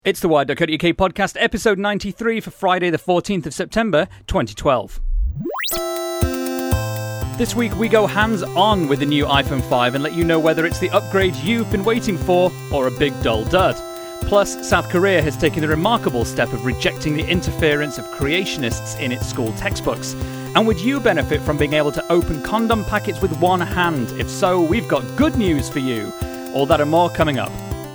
It's the Wired.co.uk podcast, episode 93 for Friday the 14th of September 2012. This week we go hands-on with the new iPhone 5 and let you know whether it's the upgrade you've been waiting for or a big dull dud. Plus, South Korea has taken the remarkable step of rejecting the interference of creationists in its school textbooks. And would you benefit from being able to open condom packets with one hand? If so, we've got good news for you. All that and more coming up.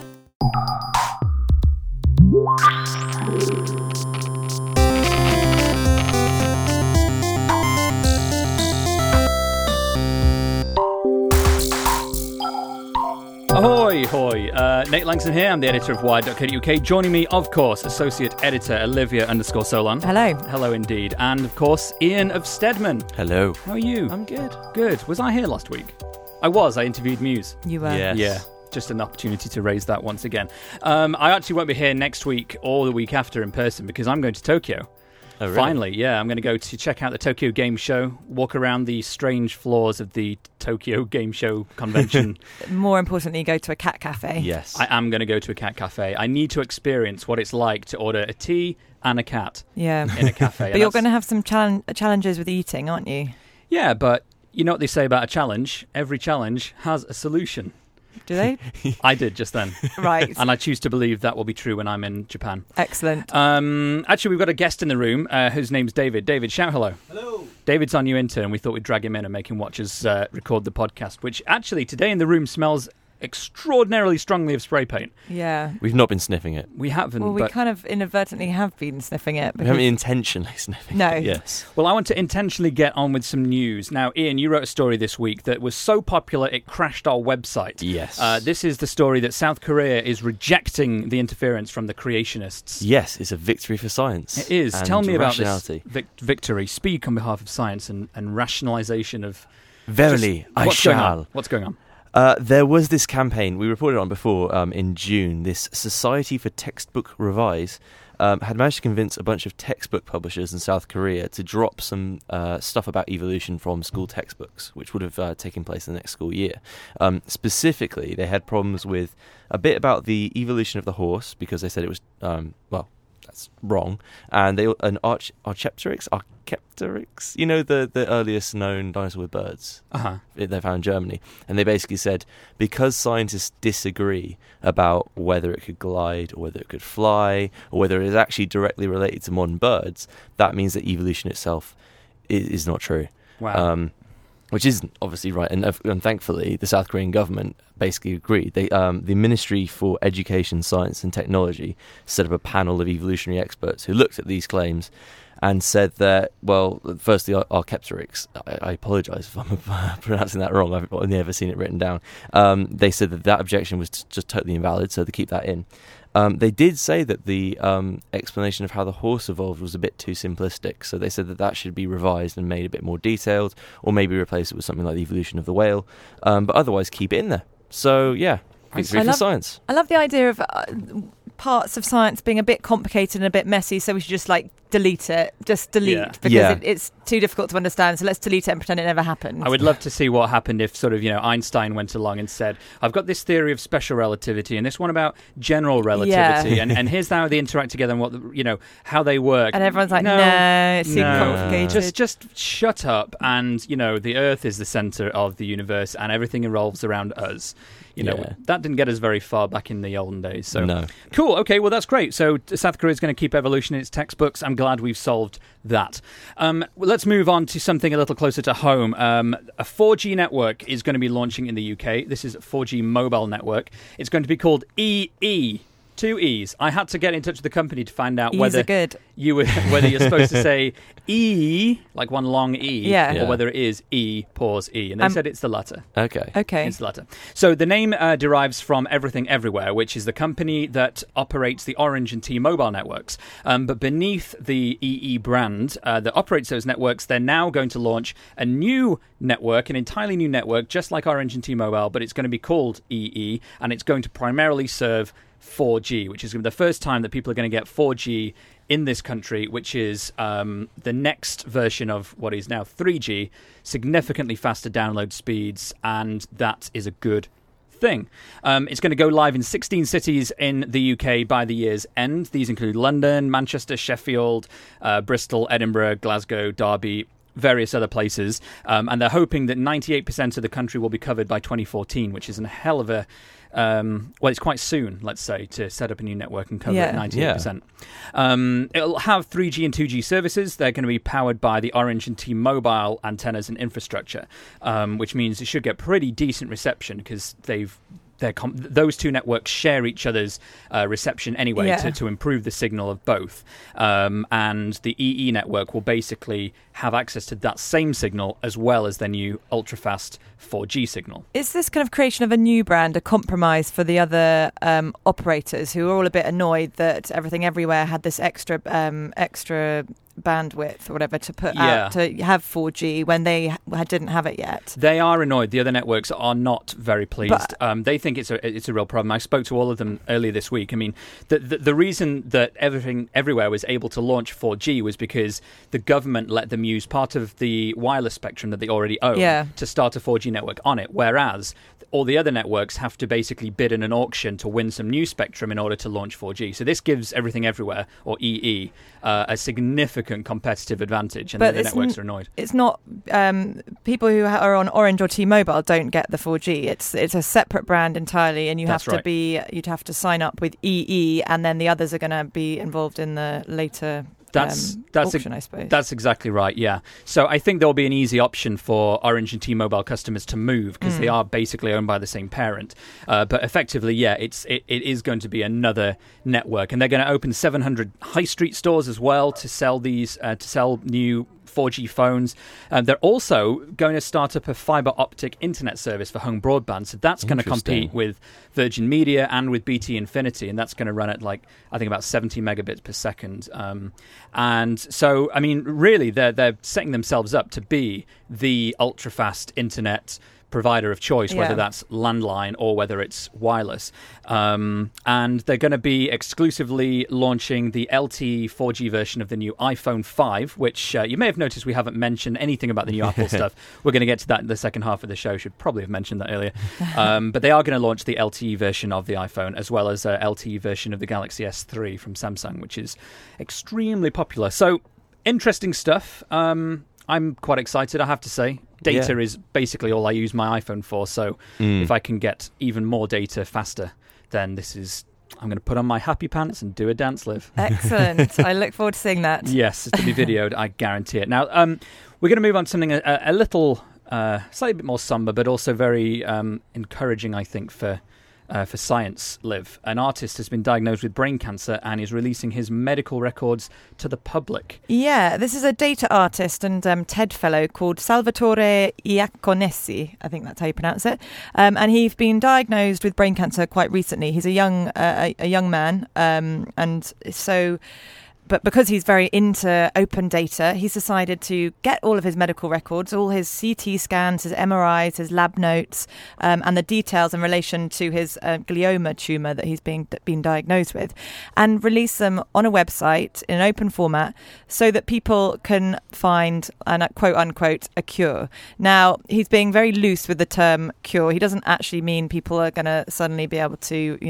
Ahoy, hoy. Nate Langson here. I'm the editor of Wired.co.uk. Joining me, of course, associate editor Olivia_Solon. Hello. Hello indeed. And, of course, Ian of Stedman. Hello. How are you? I'm good. Good. Was I here last week? I was. I interviewed Muse. You were. Yes. Yeah. Just an opportunity to raise that once again. I actually won't be here next week or the week after in person because I'm going to Tokyo. Oh, really? Finally, yeah. I'm going to go to check out the Tokyo Game Show, walk around the strange floors of the Tokyo Game Show convention. More importantly, go to a cat cafe. Yes. I am going to go to a cat cafe. I need to experience what it's like to order a tea and a cat Yeah. in a cafe. But you're going to have some challenges with eating, aren't you? Yeah, but you know what they say about a challenge? Every challenge has a solution. Do they? I did just then. Right. And I choose to believe that will be true when I'm in Japan. Excellent. Actually, we've got a guest in the room whose name's David. David, shout hello. Hello. David's our new intern. We thought we'd drag him in and make him watch us record the podcast, which actually today in the room smells extraordinarily strongly of spray paint. Yeah. We've not been sniffing it. We haven't. Well, we but kind of inadvertently have been sniffing it. We haven't intentionally sniffing No. it. Yes. Well, I want to intentionally get on with some news. Now, Ian, you wrote a story this week that was so popular it crashed our website. Yes. This is the story that South Korea is rejecting the interference from the creationists. Yes, it's a victory for science. It is. And Tell me about rationality. this victory. Speak on behalf of science and rationalisation of... Verily, I what's going shall. on? What's going on? There was this campaign, we reported on before in June, this Society for Textbook Revise had managed to convince a bunch of textbook publishers in South Korea to drop some stuff about evolution from school textbooks, which would have taken place in the next school year. Specifically, they had problems with a bit about the evolution of the horse, because they said it was, that's wrong, and Archaeopteryx, you know, the earliest known dinosaur with birds. They found in Germany, and they basically said because scientists disagree about whether it could glide or whether it could fly or whether it is actually directly related to modern birds, that means that evolution itself is not true. Wow. Which isn't obviously right, and thankfully the South Korean government basically agreed. The Ministry for Education, Science and Technology set up a panel of evolutionary experts who looked at these claims and said that, well, firstly, Archaeopteryx, I apologise if I'm pronouncing that wrong, I've only ever seen it written down. They said that objection was just totally invalid, so they keep that in. They did say that the explanation of how the horse evolved was a bit too simplistic, so they said that should be revised and made a bit more detailed, or maybe replace it with something like the evolution of the whale, but otherwise keep it in there. So, yeah, victory for science. I love the idea of parts of science being a bit complicated and a bit messy, so we should just delete it. Just delete, because it's too difficult to understand, so let's delete it and pretend it never happened. I would love to see what happened if Einstein went along and said, I've got this theory of special relativity and this one about general relativity, and here's how they interact together and what how they work. And everyone's like, no, it's too complicated. Just shut up, and the Earth is the centre of the universe and everything revolves around us. That didn't get us very far back in the olden days. So no. Cool. Okay, well, that's great. So South Korea is going to keep evolution in its textbooks. I'm glad we've solved that. Let's move on to something a little closer to home. A 4G network is going to be launching in the UK. This is a 4G mobile network. It's going to be called EE. 2 E's. I had to get in touch with the company to find out whether you're supposed to say E, like one long E, or whether it is E, pause E. And they said it's the latter. Okay. It's the latter. So the name derives from Everything Everywhere, which is the company that operates the Orange and T-Mobile networks. But beneath the EE brand that operates those networks, they're now going to launch a new network, an entirely new network, just like Orange and T-Mobile, but it's going to be called EE, and it's going to primarily serve 4G, which is going to be the first time that people are going to get 4G in this country, which is the next version of what is now 3G, significantly faster download speeds, and that is a good thing. It's going to go live in 16 cities in the UK by the year's end. These include London, Manchester, Sheffield, Bristol, Edinburgh, Glasgow, Derby, various other places. And they're hoping that 98% of the country will be covered by 2014, which is a hell of a... it's quite soon, let's say, to set up a new network and cover 98%. It'll have 3G and 2G services. They're going to be powered by the Orange and T-Mobile antennas and infrastructure, which means it should get pretty decent reception because those two networks share each other's reception anyway to improve the signal of both. And the EE network will basically have access to that same signal as well as their new ultra-fast 4G signal. Is this kind of creation of a new brand a compromise for the other operators who are all a bit annoyed that Everything Everywhere had this extra bandwidth or whatever to put out to have 4G when they didn't have it yet? They are annoyed. The other networks are not very pleased. They think it's a real problem. I spoke to all of them earlier this week. I mean, the reason that Everything Everywhere was able to launch 4G was because the government let them use part of the wireless spectrum that they already own to start a 4G network on it, whereas all the other networks have to basically bid in an auction to win some new spectrum in order to launch 4G. So this gives Everything Everywhere, or EE, a significant competitive advantage, and the networks are annoyed. It's not... people who are on Orange or T-Mobile don't get the 4G. It's a separate brand entirely, and you'd have to sign up with EE, and then the others are going to be involved in the later... auction, I suppose. That's exactly right, yeah. So I think there'll be an easy option for Orange and T-Mobile customers to move because they are basically owned by the same parent. But effectively, it is going to be another network, and they're going to open 700 high street stores as well to sell new 4G phones. They're also going to start up a fibre optic internet service for home broadband. So that's going to compete with Virgin Media and with BT Infinity, and that's going to run at I think about 70 megabits per second. And so, I mean, really, they're setting themselves up to be the ultra-fast internet provider of choice, whether that's landline or whether it's wireless. And they're going to be exclusively launching the LTE 4G version of the new iPhone 5, which you may have noticed we haven't mentioned anything about the new Apple stuff. We're going to get to that in the second half of the show. Should probably have mentioned that earlier. But they are going to launch the LTE version of the iPhone as well as an LTE version of the Galaxy S3 from Samsung, which is extremely popular. So, interesting stuff. I'm quite excited, I have to say. Data is basically all I use my iPhone for, so if I can get even more data faster, then I'm going to put on my happy pants and do a dance, Liv. Excellent. I look forward to seeing that. Yes, it's to be videoed, I guarantee it. Now, we're going to move on to something a little, slightly bit more somber, but also very encouraging, I think, for science, Liv. An artist has been diagnosed with brain cancer and is releasing his medical records to the public. Yeah, this is a data artist and TED fellow called Salvatore Iaconessi. I think that's how you pronounce it. And he's been diagnosed with brain cancer quite recently. He's a young man, and so... But because he's very into open data, he's decided to get all of his medical records, all his CT scans, his MRIs, his lab notes, and the details in relation to his glioma tumour that he's been diagnosed with, and release them on a website in an open format so that people can find, quote-unquote, a cure. Now, he's being very loose with the term cure. He doesn't actually mean people are going to suddenly be able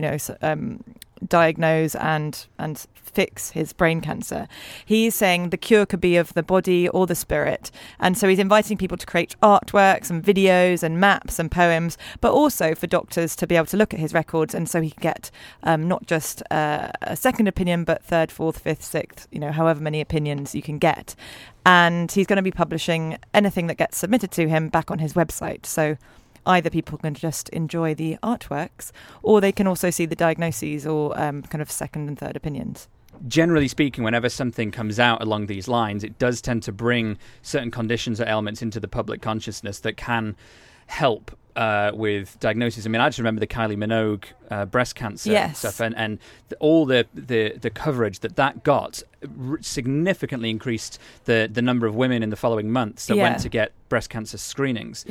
to, diagnose and fix his brain cancer. He's saying the cure could be of the body or the spirit. And so he's inviting people to create artworks and videos and maps and poems, but also for doctors to be able to look at his records, and so he can get not just a second opinion, but third, fourth, fifth, sixth, however many opinions you can get. And he's going to be publishing anything that gets submitted to him back on his website. So either people can just enjoy the artworks, or they can also see the diagnoses or kind of second and third opinions. Generally speaking, whenever something comes out along these lines, it does tend to bring certain conditions or ailments into the public consciousness that can help with diagnosis. I mean, I just remember the Kylie Minogue breast cancer stuff, and all the coverage that got significantly increased the number of women in the following months that went to get breast cancer screenings.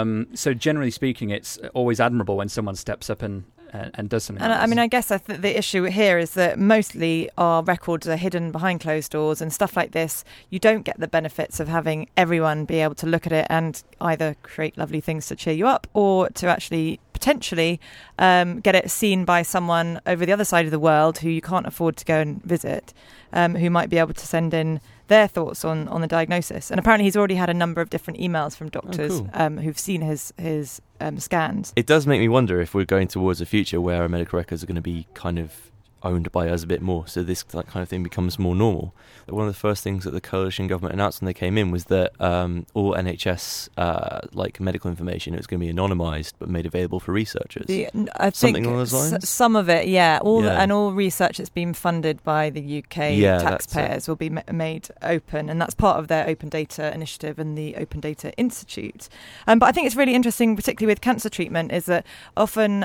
So generally speaking, it's always admirable when someone steps up and does something like this. I mean, I guess the issue here is that mostly our records are hidden behind closed doors, and stuff like this, you don't get the benefits of having everyone be able to look at it and either create lovely things to cheer you up or to actually potentially get it seen by someone over the other side of the world who you can't afford to go and visit, who might be able to send in their thoughts on the diagnosis. And apparently he's already had a number of different emails from doctors who've seen his scans. It does make me wonder if we're going towards a future where our medical records are going to be kind of owned by us a bit more, so this kind of thing becomes more normal. One of the first things that the coalition government announced when they came in was that all NHS medical information was going to be anonymised but made available for researchers. I Something think along those lines? some of it, all research that's been funded by the UK taxpayers will be made open, and that's part of their Open Data Initiative and the Open Data Institute. But I think it's really interesting, particularly with cancer treatment, is that often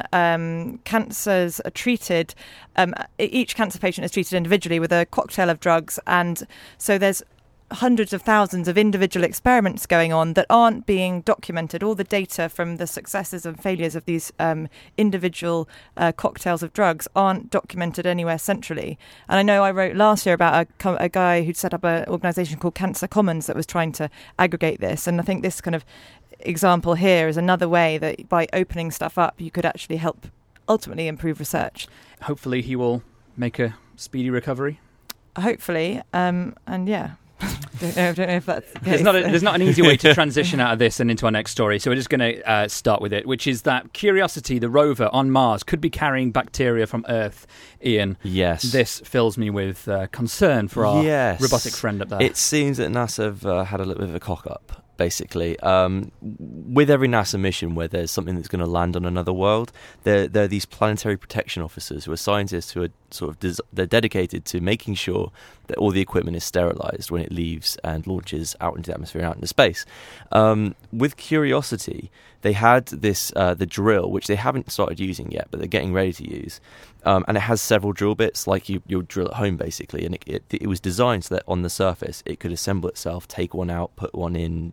cancers are treated. Each cancer patient is treated individually with a cocktail of drugs, and so there's hundreds of thousands of individual experiments going on that aren't being documented. All the data from the successes and failures of these individual cocktails of drugs aren't documented anywhere centrally. And I know I wrote last year about a guy who'd set up an organisation called Cancer Commons that was trying to aggregate this, and I think this kind of example here is another way that by opening stuff up you could actually help ultimately improve research. Hopefully he will make a speedy recovery. Hopefully, and yeah. don't know if that's the case. There's not an easy way to transition out of this and into our next story, so we're just going to start with it, which is that Curiosity, the rover on Mars, could be carrying bacteria from Earth. Ian, yes, this fills me with concern for our robotic friend up there. It seems that NASA have had a little bit of a cock-up. Basically, with every NASA mission where there's something that's going to land on another world, there are these planetary protection officers who are scientists who are they're dedicated to making sure that all the equipment is sterilized when it leaves and launches out into the atmosphere and out into space. With Curiosity, they had this the drill, which they haven't started using yet, but they're getting ready to use. And it has several drill bits, like you'll drill at home, basically. And it was designed so that on the surface, it could assemble itself, take one out, put one in,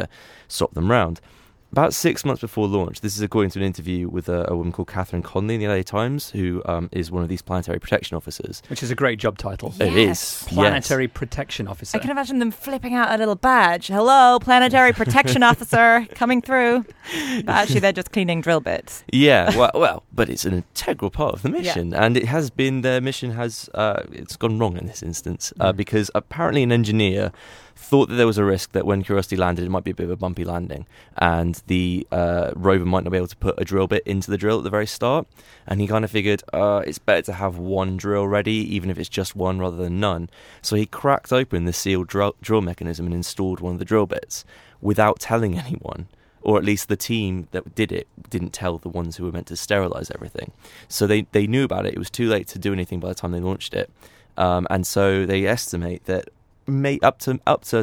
swap them round. About 6 months before launch, this is according to an interview with a woman called Catherine Conley in the LA Times, who is one of these planetary protection officers. Which is a great job title. Yes. It is. Planetary Protection Officer. I can imagine them flipping out a little badge. Hello, Planetary Protection Officer, coming through. But actually, they're just cleaning drill bits. Yeah, well, but it's an integral part of the mission. Yeah. And it has been, their mission has, it's gone wrong in this instance, because apparently an engineer thought that there was a risk that when Curiosity landed, it might be a bit of a bumpy landing, and the rover might not be able to put a drill bit into the drill at the very start. And he kind of figured it's better to have one drill ready, even if it's just one rather than none. So he cracked open the sealed drill mechanism and installed one of the drill bits without telling anyone. Or at least the team that did it didn't tell the ones who were meant to sterilize everything. So they knew about it. It was too late to do anything by the time they launched it. And so they estimate that up to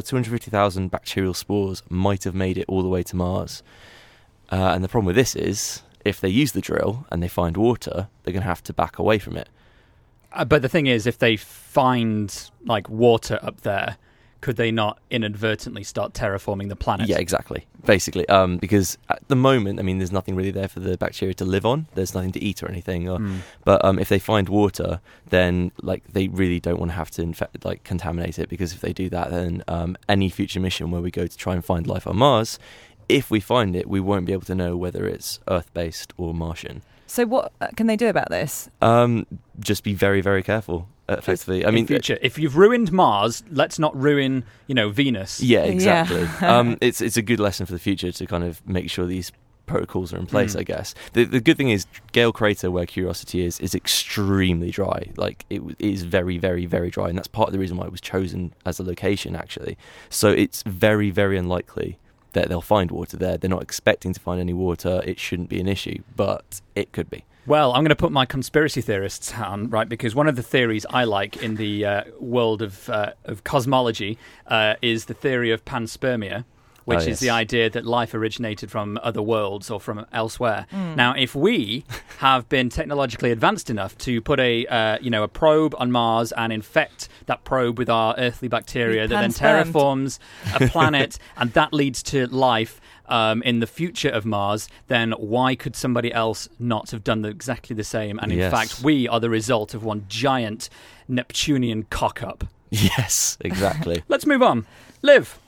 250,000 bacterial spores might have made it all the way to Mars. And the problem with this is, if they use the drill and they find water, they're going to have to back away from it. But the thing is, if they find water up there, could they not inadvertently start terraforming the planet? Yeah, exactly. Basically, because at the moment, there's nothing really there for the bacteria to live on. There's nothing to eat or anything. But if they find water, then they really don't want to have to contaminate it, because if they do that, then any future mission where we go to try and find life on Mars, if we find it, we won't be able to know whether it's Earth-based or Martian. So what can they do about this? Just be very, very careful. Effectively, in future, if you've ruined Mars, let's not ruin, Venus. Yeah, exactly. It's a good lesson for the future to kind of make sure these protocols are in place. I guess the good thing is Gale Crater, where Curiosity is extremely dry. It is very, very, very dry, and that's part of the reason why it was chosen as a location, actually. So it's very, very unlikely that they'll find water there. They're not expecting to find any water. It shouldn't be an issue, but it could be. Well, I'm going to put my conspiracy theorists hat on, right? Because one of the theories I like in the world of cosmology is the theory of panspermia, which is the idea that life originated from other worlds or from elsewhere. Now, if we have been technologically advanced enough to put a probe on Mars and infect that probe with our earthly bacteria that then terraforms a planet, and that leads to life in the future of Mars, then why could somebody else not have done exactly the same? And in fact, we are the result of one giant Neptunian cock-up. Yes, exactly. Let's move on. Liv,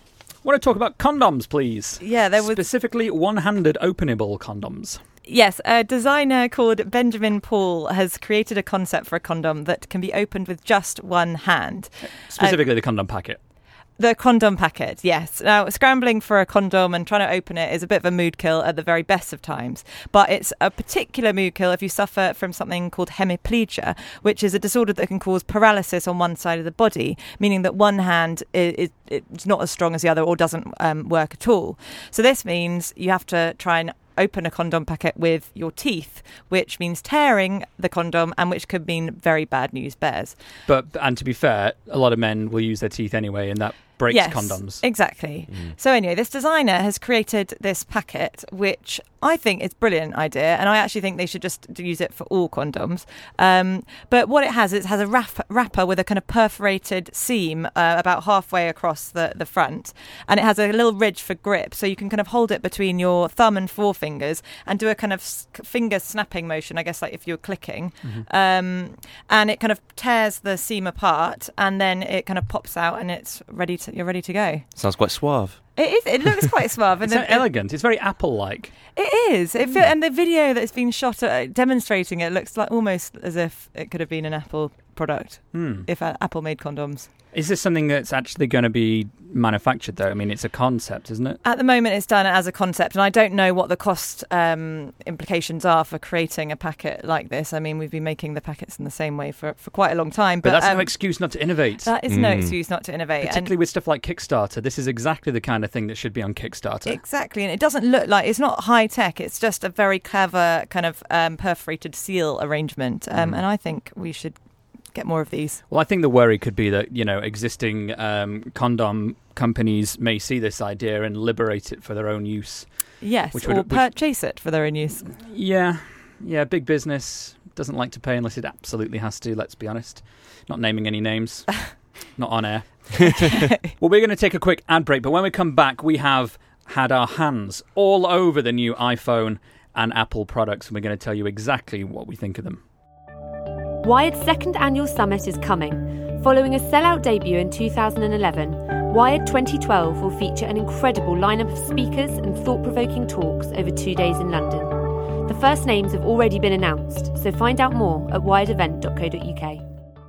I want to talk about condoms, please. Yeah, there was specifically one-handed openable condoms. Yes, a designer called Benjamin Paul has created a concept for a condom that can be opened with just one hand. Specifically the condom packet. The condom packet, yes. Now, scrambling for a condom and trying to open it is a bit of a mood kill at the very best of times. But it's a particular mood kill if you suffer from something called hemiplegia, which is a disorder that can cause paralysis on one side of the body, meaning that one hand is not as strong as the other or doesn't work at all. So this means you have to try and open a condom packet with your teeth, which means tearing the condom and which could mean very bad news bears. And to be fair, a lot of men will use their teeth anyway, and that breaks condoms. Exactly. So anyway, this designer has created this packet, which I think is a brilliant idea, and I actually think they should just use it for all condoms. But what it has a wrapper with a kind of perforated seam about halfway across the front, and it has a little ridge for grip, so you can kind of hold it between your thumb and forefingers and do a kind of finger snapping motion, I guess, like if you're clicking. And it kind of tears the seam apart, and then it kind of pops out, and you're ready to go. Sounds quite suave. It is. It looks quite suave. It's elegant. It's very Apple-like. It is. And the video that's been shot demonstrating it looks like almost as if it could have been an Apple product if Apple made condoms. Is this something that's actually going to be manufactured, though? I mean, it's a concept, isn't it? At the moment, it's done as a concept, and I don't know what the cost implications are for creating a packet like this. I mean, we've been making the packets in the same way for quite a long time. But that's no excuse not to innovate. That is no excuse not to innovate. Particularly with stuff like Kickstarter. This is exactly the kind of thing that should be on Kickstarter. Exactly, and it doesn't look like, it's not high tech, it's just a very clever kind of perforated seal arrangement, and I think we should get more of these. Well, I think the worry could be that, existing condom companies may see this idea and liberate it for their own use. Yes, or purchase it for their own use. Yeah, big business doesn't like to pay unless it absolutely has to, let's be honest. Not naming any names. Not on air. Well, we're going to take a quick ad break, but when we come back, we have had our hands all over the new iPhone and Apple products, and we're going to tell you exactly what we think of them. Wired's second annual summit is coming. Following a sellout debut in 2011, Wired 2012 will feature an incredible lineup of speakers and thought-provoking talks over 2 days in London. The first names have already been announced, so find out more at wiredevent.co.uk.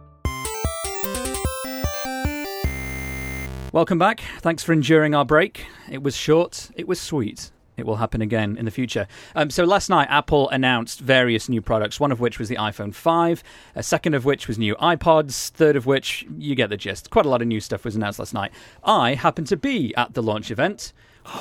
Welcome back. Thanks for enduring our break. It was short. It was sweet. It will happen again in the future. So last night, Apple announced various new products, one of which was the iPhone 5, a second of which was new iPods, third of which, you get the gist. Quite a lot of new stuff was announced last night. I happened to be at the launch event.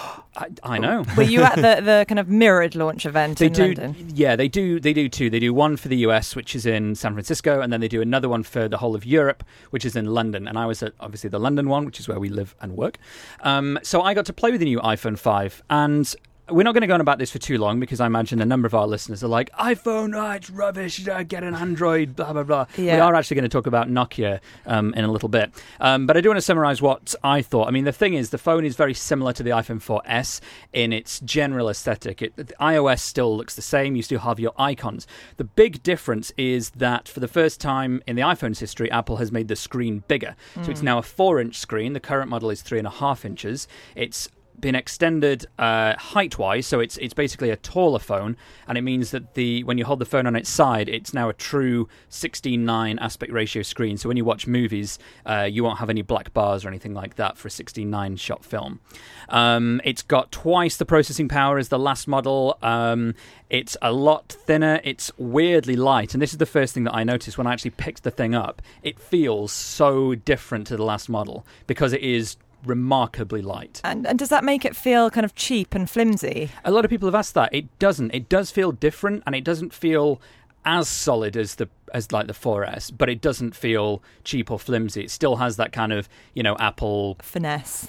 I know. Were you at the kind of mirrored launch event in London? Yeah, they do two. They do one for the US, which is in San Francisco, and then they do another one for the whole of Europe, which is in London. And I was at, obviously, the London one, which is where we live and work. So I got to play with the new iPhone 5, and we're not going to go on about this for too long because I imagine a number of our listeners are like, iPhone, it's rubbish, get an Android, blah, blah, blah. Yeah. We are actually going to talk about Nokia in a little bit. But I do want to summarize what I thought. I mean, the thing is, the phone is very similar to the iPhone 4S in its general aesthetic. The iOS still looks the same. You still have your icons. The big difference is that for the first time in the iPhone's history, Apple has made the screen bigger. So it's now a 4-inch screen. The current model is 3.5 inches. It's been extended height-wise, so it's basically a taller phone, and it means that when you hold the phone on its side, it's now a true 16:9 aspect ratio screen. So when you watch movies, you won't have any black bars or anything like that for a 16:9 shot film. It's got twice the processing power as the last model. It's a lot thinner. It's weirdly light, and this is the first thing that I noticed when I actually picked the thing up. It feels so different to the last model because it is remarkably light. And does that make it feel kind of cheap and flimsy? A lot of people have asked that. It doesn't. It does feel different, and it doesn't feel as solid as like the 4S, but it doesn't feel cheap or flimsy. It still has that kind of, Apple finesse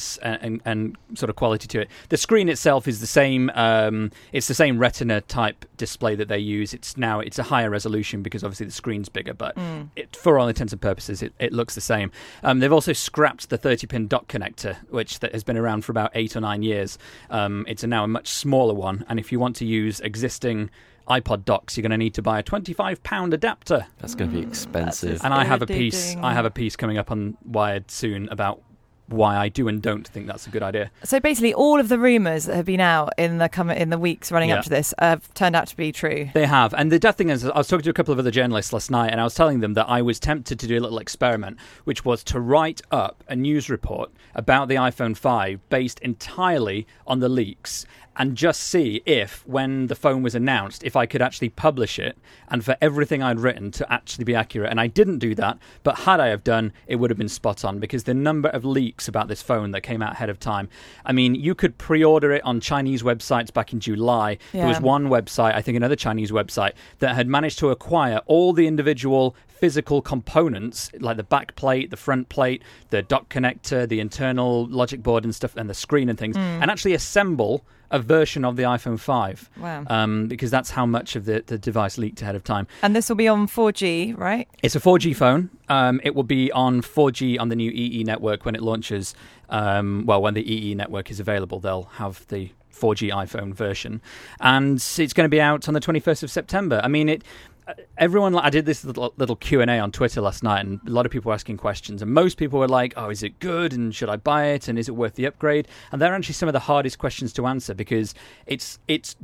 and sort of quality to it. The screen itself is the same. It's the same Retina type display that they use. It's a higher resolution because obviously the screen's bigger, but for all intents and purposes, it looks the same. They've also scrapped the 30-pin dock connector, which has been around for about 8 or 9 years. It's now a much smaller one, and if you want to use existing iPod docks, you're going to need to buy a £25 adapter. That's going to be expensive. And I have a piece coming up on Wired soon about why I do and don't think that's a good idea. So basically, all of the rumours that have been out in the weeks running up to this have turned out to be true. They have. And the death thing is, I was talking to a couple of other journalists last night, and I was telling them that I was tempted to do a little experiment, which was to write up a news report about the iPhone 5 based entirely on the leaks, and just see if, when the phone was announced, if I could actually publish it and for everything I'd written to actually be accurate. And I didn't do that, but had I have done, it would have been spot on, because the number of leaks about this phone that came out ahead of time. I mean, you could pre-order it on Chinese websites back in July. Yeah. There was one website, I think another Chinese website, that had managed to acquire all the individual physical components, like the back plate, the front plate, the dock connector, the internal logic board and stuff, and the screen and things, and actually assemble a version of the iPhone 5. Wow. Because that's how much of the device leaked ahead of time. And this will be on 4G, right? It's a 4G phone. It will be on 4G on the new EE network when it launches. When the EE network is available, they'll have the 4G iPhone version. And it's going to be out on the 21st of September. I mean, everyone, I did this little Q&A on Twitter last night, and a lot of people were asking questions, and most people were like, oh, is it good, and should I buy it, and is it worth the upgrade? And they're actually some of the hardest questions to answer, because it's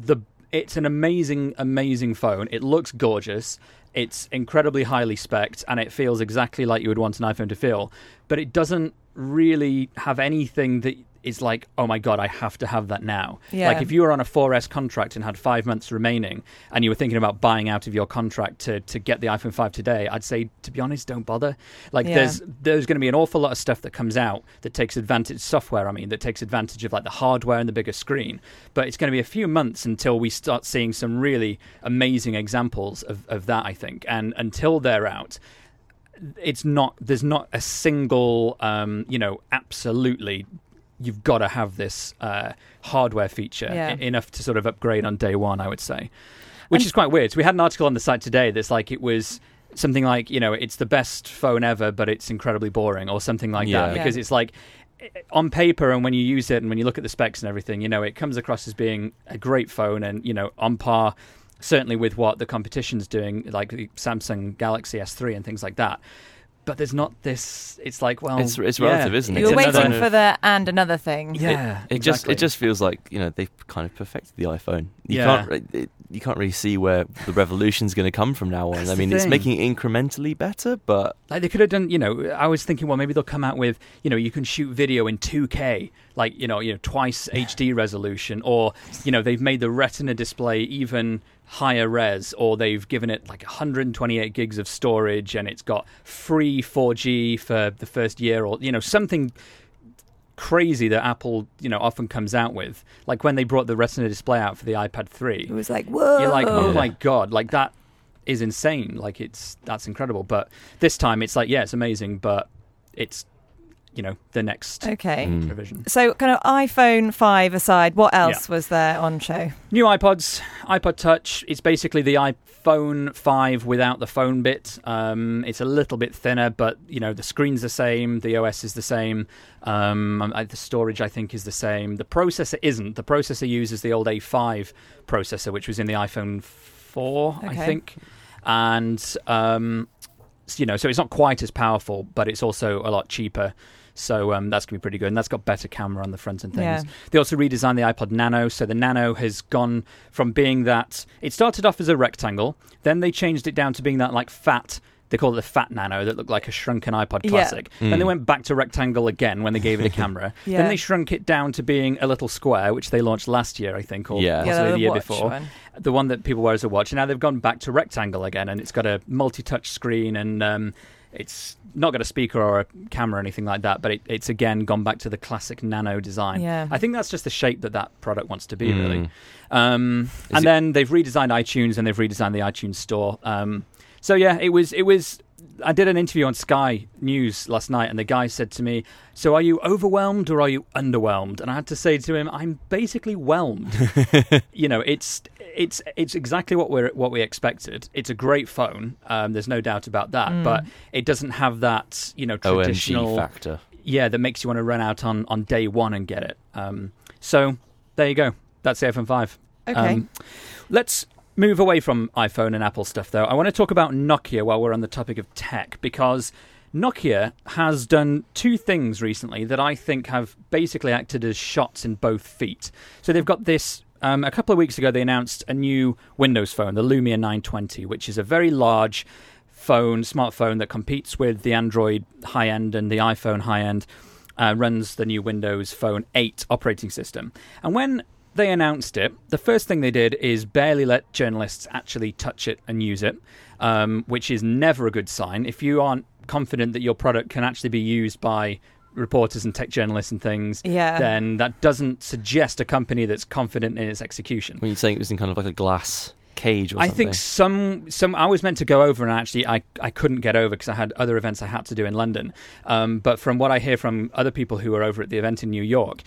an amazing phone. It looks gorgeous, it's incredibly highly spec'd, and it feels exactly like you would want an iPhone to feel, but it doesn't really have anything that is like, oh my God, I have to have that now. Yeah. Like if you were on a 4S contract and had 5 months remaining and you were thinking about buying out of your contract to get the iPhone 5 today, I'd say, to be honest, don't bother. Like there's going to be an awful lot of stuff that comes out that takes advantage, that takes advantage of like the hardware and the bigger screen. But it's going to be a few months until we start seeing some really amazing examples of that, I think. And until they're out, there's not a single, absolutely, you've got to have this hardware feature enough to sort of upgrade on day one, I would say, which is quite weird. So we had an article on the site today that's like, it was something like, it's the best phone ever, but it's incredibly boring, or something like that, because it's like, on paper, and when you use it and when you look at the specs and everything, it comes across as being a great phone and, on par certainly with what the competition's doing, like the Samsung Galaxy S3 and things like that. But there's not this. It's like, well, it's relative, isn't it? You're waiting for the and another thing. Yeah, it just feels like they've kind of perfected the iPhone. You can't really see where the revolution's going to come from now on. I mean, it's making it incrementally better, but like they could have done. I was thinking, well, maybe they'll come out with, you can shoot video in 2K, like twice HD resolution, or they've made the Retina display even higher res, or they've given it like 128 gigs of storage and it's got free 4G for the first year, or something crazy that Apple often comes out with, like when they brought the Retina display out for the iPad 3. It was like, whoa, you're like, oh my God, like that is insane, like that's incredible. But this time it's like, it's amazing, but it's the next revision. So kind of iPhone 5 aside, what else was there on show? New iPods, iPod Touch. It's basically the iPhone 5 without the phone bit. It's a little bit thinner, but the screen's the same, the OS is the same, the storage I think is the same. The processor isn't. The processor uses the old A5 processor, which was in the iPhone 4, I think. And so it's not quite as powerful, but it's also a lot cheaper. So that's going to be pretty good. And that's got better camera on the front and things. Yeah. They also redesigned the iPod Nano. So the Nano has gone from being that... It started off as a rectangle. Then they changed it down to being that like fat... They call it the Fat Nano that looked like a shrunken iPod Classic. Yeah. Then they went back to rectangle again when they gave it a camera. Then they shrunk it down to being a little square, which they launched last year, I think, or possibly the year before. One. The one that people wear as a watch. And now they've gone back to rectangle again, and it's got a multi-touch screen, and it's not got a speaker or a camera or anything like that, but it's again gone back to the classic Nano design. Yeah. I think that's just the shape that product wants to be, really. And then they've redesigned iTunes, and they've redesigned the iTunes store. So it was. I did an interview on Sky News last night, and the guy said to me, "So are you overwhelmed or are you underwhelmed?" And I had to say to him, "I'm basically whelmed." It's exactly what we expected. It's a great phone. There's no doubt about that, but it doesn't have that traditional OMG factor. Yeah, that makes you want to run out on day one and get it. So there you go. That's the iPhone 5. Okay. Let's move away from iPhone and Apple stuff, though. I want to talk about Nokia while we're on the topic of tech, because Nokia has done two things recently that I think have basically acted as shots in both feet. So they've got this. A couple of weeks ago, they announced a new Windows phone, the Lumia 920, which is a very large smartphone that competes with the Android high-end and the iPhone high-end, runs the new Windows Phone 8 operating system. And when they announced it, the first thing they did is barely let journalists actually touch it and use it, which is never a good sign. If you aren't confident that your product can actually be used by reporters and tech journalists and things, then that doesn't suggest a company that's confident in its execution. When you're saying it was in kind of like a glass cage or something? I think some I was meant to go over, and actually I couldn't get over because I had other events I had to do in London. But from what I hear from other people who were over at the event in New York,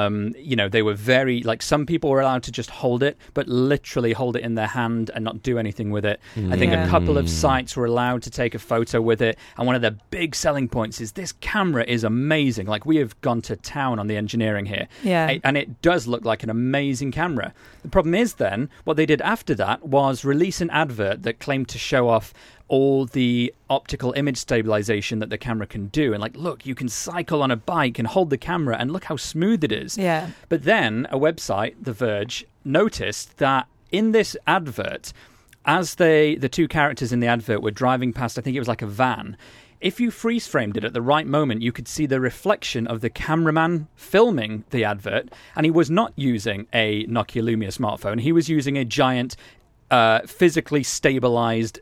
they were very, like, some people were allowed to just hold it, but literally hold it in their hand and not do anything with it. I think a couple of sites were allowed to take a photo with it, and one of their big selling points is this camera is amazing. Like, we have gone to town on the engineering here, and it does look like an amazing camera. The problem is then, what they did after that was release an advert that claimed to show off all the optical image stabilization that the camera can do. And, like, look, you can cycle on a bike and hold the camera and look how smooth it is. Yeah. But then a website, The Verge, noticed that in this advert, as the two characters in the advert were driving past, I think it was like a van, if you freeze-framed it at the right moment, you could see the reflection of the cameraman filming the advert, and he was not using a Nokia Lumia smartphone. He was using a giant, physically stabilized,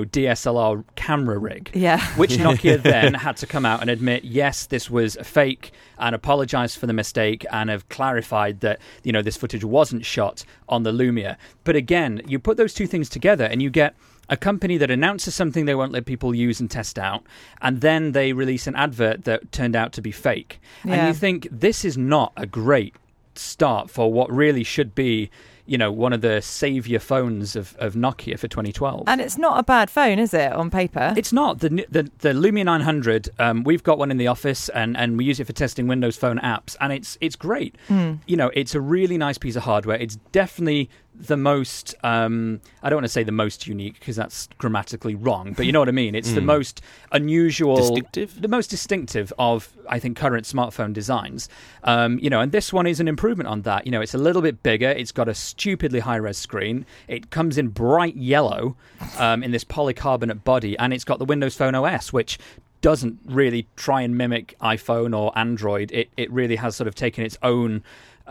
DSLR camera rig. Yeah. Which Nokia then had to come out and admit, yes, this was a fake, and apologize for the mistake, and have clarified that, this footage wasn't shot on the Lumia. But again, you put those two things together and you get a company that announces something they won't let people use and test out, and then they release an advert that turned out to be fake. Yeah. And you think, this is not a great start for what really should be, one of the saviour phones of Nokia for 2012. And it's not a bad phone, is it, on paper? It's not. The Lumia 900, we've got one in the office, and we use it for testing Windows Phone apps, and it's great. It's a really nice piece of hardware. It's definitely the most, I don't want to say the most unique, because that's grammatically wrong, but you know what I mean. It's the most unusual... Distinctive? The most distinctive of, I think, current smartphone designs. And this one is an improvement on that. It's a little bit bigger. It's got a stupidly high-res screen. It comes in bright yellow in this polycarbonate body, and it's got the Windows Phone OS, which doesn't really try and mimic iPhone or Android. It really has sort of taken its own...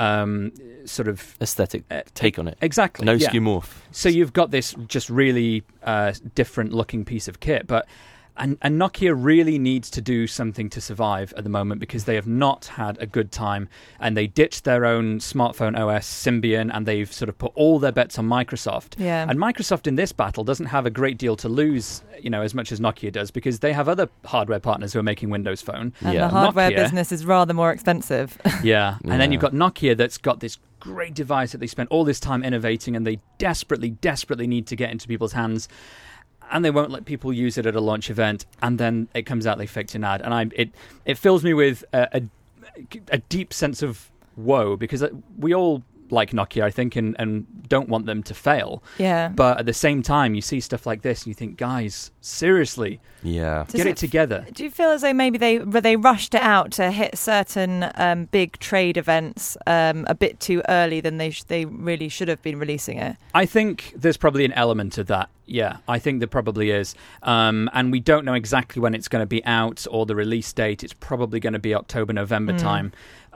sort of aesthetic take on it. Exactly. No skew morph. So you've got this just really different looking piece of kit, but and Nokia really needs to do something to survive at the moment, because they have not had a good time, and they ditched their own smartphone OS, Symbian, and they've sort of put all their bets on Microsoft. Yeah. And Microsoft in this battle doesn't have a great deal to lose, as much as Nokia does, because they have other hardware partners who are making Windows Phone. And the hardware business is rather more expensive. Yeah. And then you've got Nokia that's got this great device that they spent all this time innovating, and they desperately need to get into people's hands. And they won't let people use it at a launch event, and then it comes out they faked an ad, and it fills me with a deep sense of woe, because we all like Nokia, I think, and don't want them to fail. Yeah. But at the same time, you see stuff like this, and you think, guys, seriously, get it together. Do you feel as though maybe they rushed it out to hit certain big trade events a bit too early than they really should have been releasing it? I think there's probably an element of that. Yeah, I think there probably is. And we don't know exactly when it's going to be out or the release date. It's probably going to be October, November time.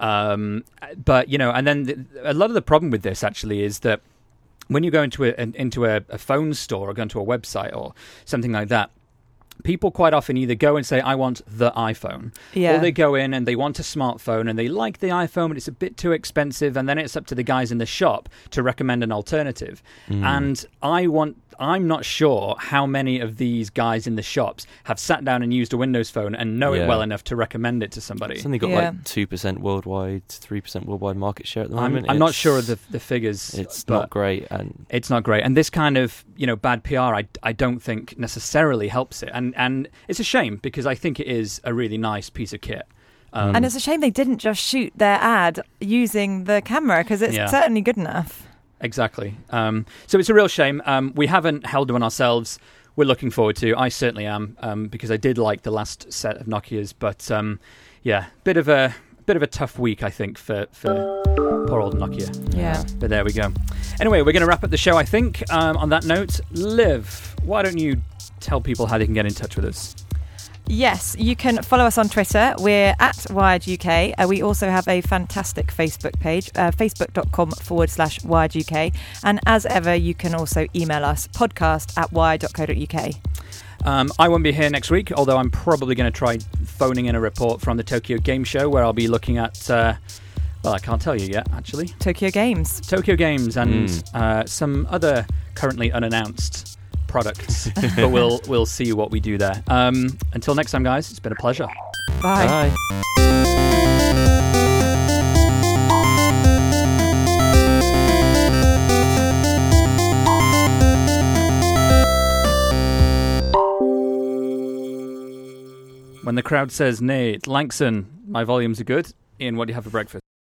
But, and then a lot of the problem with this actually is that when you go into a phone store or go into a website or something like that, people quite often either go and say, I want the iPhone, or they go in and they want a smartphone and they like the iPhone, but it's a bit too expensive, and then it's up to the guys in the shop to recommend an alternative. And I'm not sure how many of these guys in the shops have sat down and used a Windows Phone and know it well enough to recommend it to somebody. It's only got like 2% worldwide, 3% worldwide market share at the moment. I'm not sure of the figures. It's not great. It's not great. And this kind of bad PR, I don't think necessarily helps it. And it's a shame, because I think it is a really nice piece of kit. And it's a shame they didn't just shoot their ad using the camera, because it's certainly good enough. Exactly. So it's a real shame. We haven't held one ourselves. we're looking forward to. I certainly am, because I did like the last set of Nokias, but bit of a tough week, I think, for poor old Nokia. Yeah. But there we go. Anyway, we're going to wrap up the show, I think. On that note, Liv, why don't you tell people how they can get in touch with us? Yes, you can follow us on Twitter. We're at Wired UK. We also have a fantastic Facebook page, facebook.com/Wired UK. And as ever, you can also email us, podcast@wired.co.uk. I won't be here next week, although I'm probably going to try phoning in a report from the Tokyo Game Show, where I'll be looking at, I can't tell you yet, actually. Tokyo Games and some other currently unannounced products, but we'll see what we do there. Until next time, guys, it's been a pleasure. Bye. When the crowd says, "Nay, Langson, my volumes are good." Ian, what do you have for breakfast?